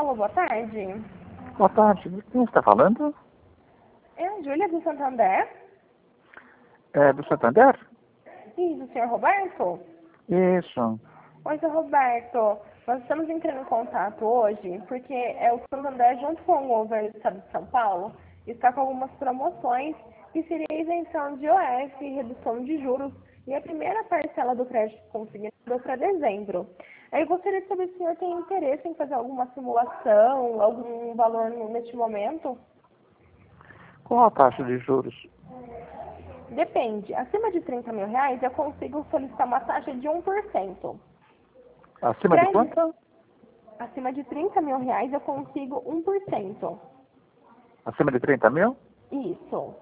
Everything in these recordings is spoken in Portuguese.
Paulo, boa tarde. Boa tarde. Quem está falando? É a Júlia do Santander. É do Santander? Isso, senhor Roberto? Isso. Oi, senhor Roberto. Nós estamos entrando em contato hoje porque o Santander, junto com o governo do estado de São Paulo, está com algumas promoções que seria isenção de IOF, redução de juros e a primeira parcela do crédito consignado para dezembro. Aí eu gostaria de saber se o senhor tem interesse em fazer alguma simulação, algum valor neste momento. Qual a taxa de juros? Depende. Acima de 30 mil reais, eu consigo solicitar uma taxa de 1%. Acima de quanto? Acima de 30 mil reais, eu consigo 1%. Acima de 30 mil? Isso.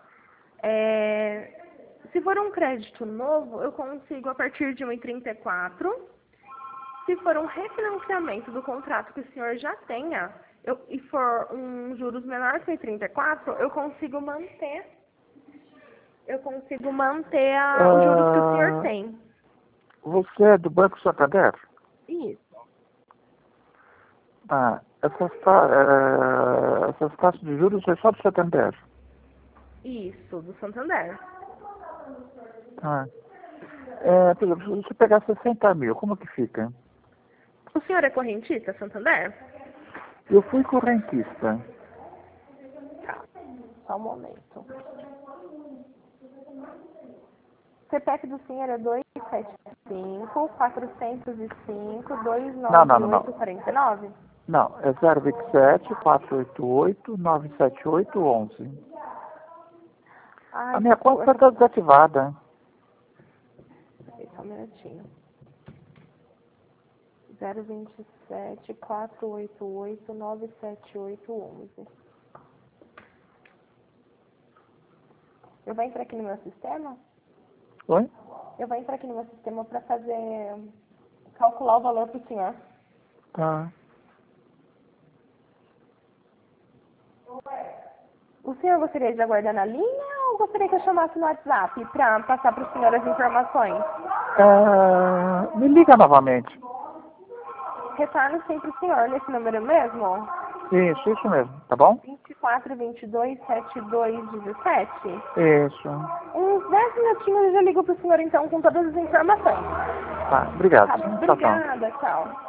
Se for um crédito novo, eu consigo a partir de 1,34. Se for um refinanciamento do contrato que o senhor já tenha, e for um juros menor que 1,34, eu consigo manter os juros que o senhor tem. Você é do Banco Santander? Isso. Essas taxas de juros é só do Santander? Isso, do Santander. Por exemplo, se você pegar 60 mil, como que fica? O senhor é correntista, Santander? Eu fui correntista. Tá, só um momento. CPF do senhor é 275-405-298-49? Não, é 027-488-978-11. A minha conta está desativada. Só um minutinho. 027-488-978-11. Eu vou entrar aqui no meu sistema? Oi? Eu vou entrar aqui no meu sistema para calcular o valor para o senhor. Tá. O senhor gostaria de aguardar na linha ou gostaria que eu chamasse no WhatsApp para passar para o senhor as informações? Me liga novamente. Retorno sempre o senhor nesse número mesmo? Isso mesmo, tá bom? 2422-7217? Isso. Uns 10 minutinhos eu já ligo para o senhor então com todas as informações. Tá, obrigado. Tá, Tchau, tchau. obrigada, tchau.